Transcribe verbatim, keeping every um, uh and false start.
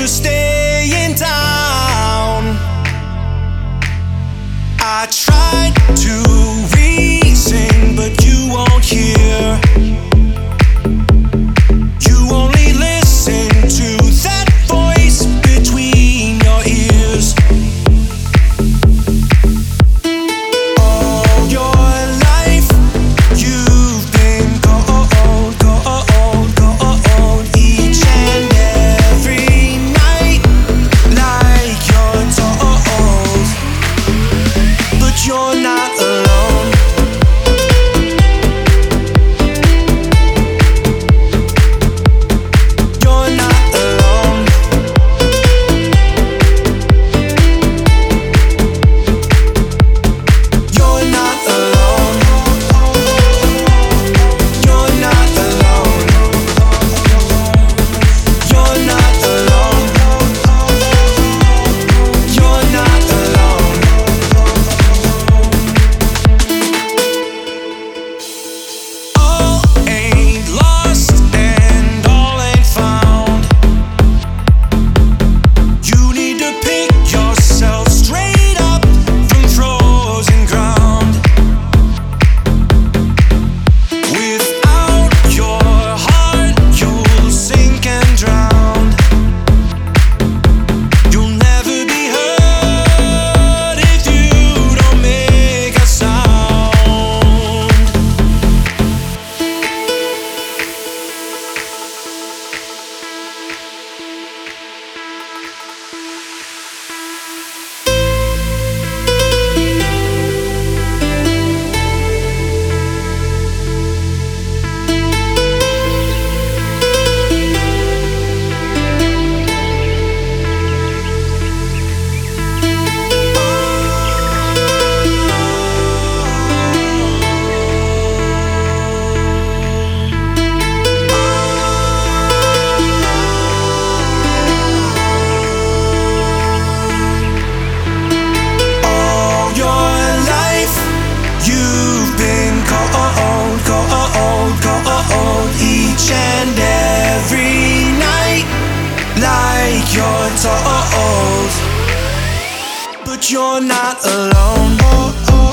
to stay in town. I tried to reason, but you won't hear. You only listen to that voice between your ears. All your life you've been cold, cold, cold, each and every night, like you're told. But you're not alone. You're not alone. You're not alone. You're not alone. You're not alone. You're not alone. All ain't lost and all ain't found. You need to pick yourself straight up from frozen ground. Without your heart, you'll sink and drown. You'll never be heard if you don't make a sound. All your life you've been cold, cold, cold, each and every night, like you're told. But you're not alone.